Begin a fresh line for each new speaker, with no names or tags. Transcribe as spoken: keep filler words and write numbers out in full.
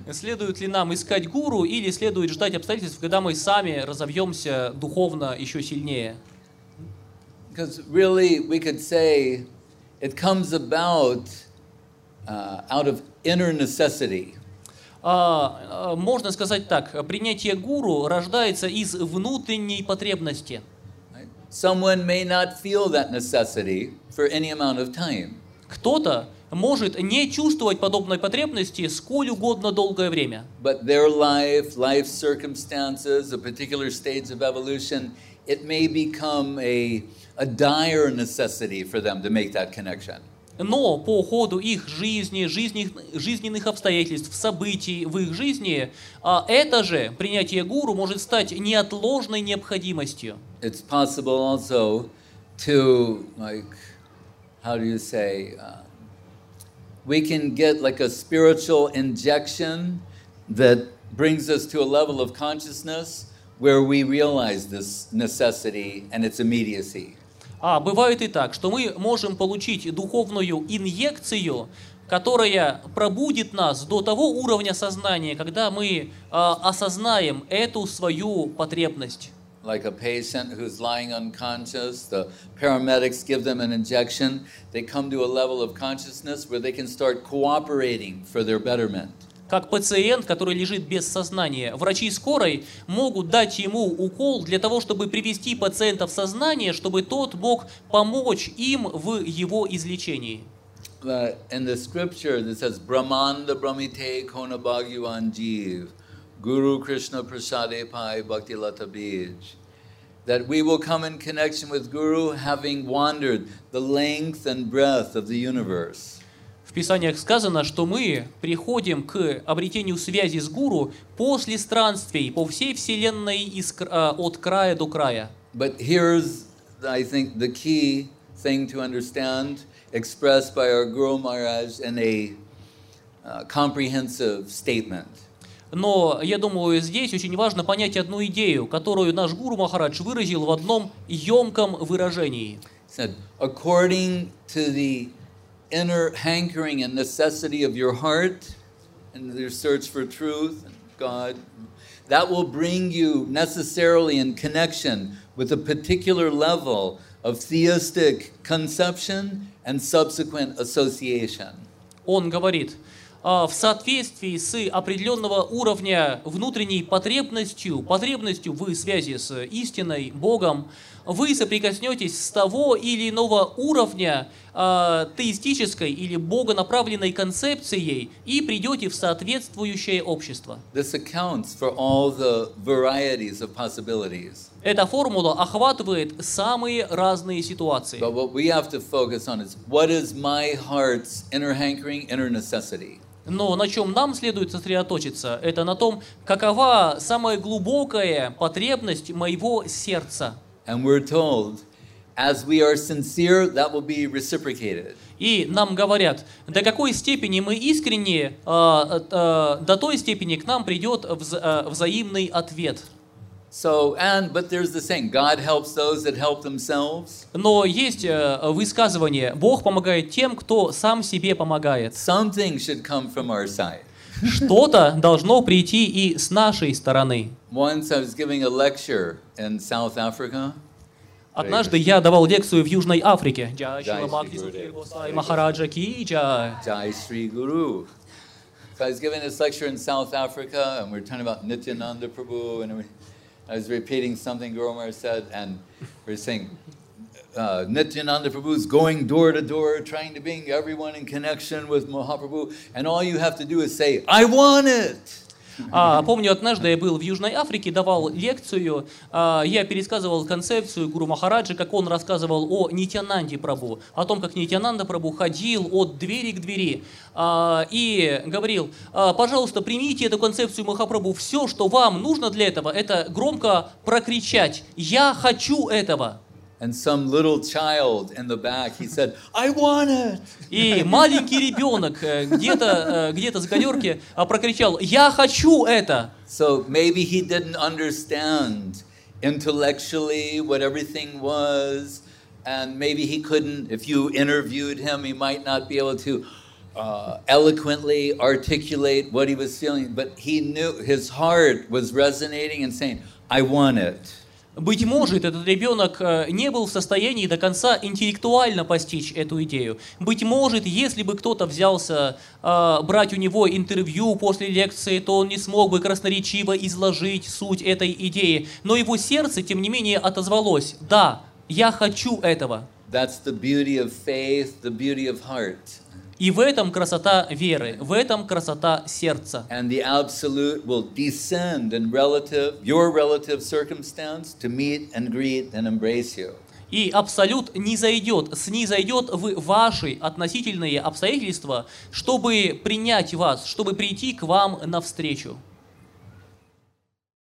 Следует ли нам искать гуру или следует ждать обстоятельств, когда мы сами разовьемся духовно еще сильнее?
Because really, we could say it comes about uh, out of inner necessity.
А, а, можно сказать так, принятие гуру рождается из внутренней потребности.
Right? Someone may not feel that necessity for any amount of time.
Кто-то может не чувствовать подобной потребности сколь угодно долгое время.
But their life, life circumstances, a particular stage of evolution, it may become a, a dire necessity for them to make that connection.
Но по ходу их жизни, жизни, жизненных обстоятельств, событий в их жизни, а это же принятие гуру может стать неотложной необходимостью.
It's possible also to, like, how do you say, uh, we can get like a spiritual injection that brings us to a level of consciousness where we realize this necessity and its immediacy.
А бывает и так, что мы можем получить духовную инъекцию, которая пробудит нас до того уровня сознания, когда мы а, осознаем эту свою потребность.
Like a patient who's lying unconscious, the paramedics give them an injection, they come to a level of consciousness where they can start cooperating for their betterment.
Как пациент, который лежит без сознания, врачи скорой могут дать ему укол для того, чтобы привести пациента в сознание, чтобы тот мог помочь им в его излечении.
Uh, in the scripture that says, Brahmanda Brahmite Kona Bhagyavan Jeev, Guru Krishna Prasade Pai Bhakti Lata Bij, that we will come in connection with Guru having wandered the length and breadth of the universe.
В Писаниях сказано, что мы приходим к обретению связи с гуру после странствий по всей вселенной из, от края до края.
But here's, I think, the key thing to understand, expressed by our Guru Maharaj in a uh, comprehensive statement.
Но я думаю, здесь очень важно понять одну идею, которую наш Гуру Махарадж выразил в одном емком выражении.
He said, according to the inner hankering and necessity of your heart and your search for truth and God, that will bring you necessarily in connection with a particular level of theistic conception and subsequent association.
Он говорит, в соответствии с определенного уровня внутренней потребностью, потребностью в связи с истиной, Богом, вы соприкоснетесь с того или иного уровня э, теистической или богонаправленной концепцией и придете в соответствующее общество.
This accounts for all the varieties of possibilities.
Эта формула охватывает самые разные ситуации.
But what we have to focus on is what is my heart's inner hankering, inner necessity.
Но на чем нам следует сосредоточиться, это на том, какова самая глубокая потребность моего сердца.
And we're told, as we are sincere, that will be reciprocated.
И нам говорят, до какой степени мы искренне, до той степени к нам придет взаимный ответ.
So, and, but there's the saying, God helps those that help themselves.
Но есть высказывание, Бог помогает тем, кто сам себе помогает.
Something should come from our side.
Что-то должно прийти и с нашей стороны.
Once I was giving a lecture in South Africa.
Однажды я давал лекцию в Южной Африке. Джай Махараджа ки джай.
Jai Shri Guru. So I was giving this lecture in South Africa, and we were talking about Nityananda Prabhu, and I was repeating something Guru Maharaj said, and we were saying, Uh, Nityananda Prabhu is going door to door, trying to bring everyone in connection with Mahaprabhu, and all you have to do is say, I want it.
А, помню, однажды я был в Южной Африке, давал лекцию, а, я пересказывал концепцию Гуру Махараджи, как он рассказывал о Нитьянанде Прабху, о том, как Нитьянанда Прабху ходил от двери к двери а, и говорил, а, пожалуйста, примите эту концепцию Махапрабху, все, что вам нужно для этого, это громко прокричать, я хочу этого.
And some little child in the back, he said, I want it.
И маленький ребенок где-то где-то с галерки прокричал, я хочу это.
So maybe he didn't understand intellectually what everything was, and maybe he couldn't, if you interviewed him, he might not be able to uh, eloquently articulate what he was feeling, but he knew his heart was resonating and saying, I want it.
Быть может, этот ребенок э, не был в состоянии до конца интеллектуально постичь эту идею. Быть может, если бы кто-то взялся э, брать у него интервью после лекции, то он не смог бы красноречиво изложить суть этой идеи. Но его сердце, тем не менее, отозвалось: «Да, я хочу этого».
That's the beauty of faith, the beauty of heart.
И в этом красота веры, в этом красота сердца.
And the absolute will descend in relative, your relative circumstance to meet and greet and embrace you.
И абсолют не зайдет, снизойдет в ваши относительные обстоятельства, чтобы принять вас, чтобы прийти к вам навстречу.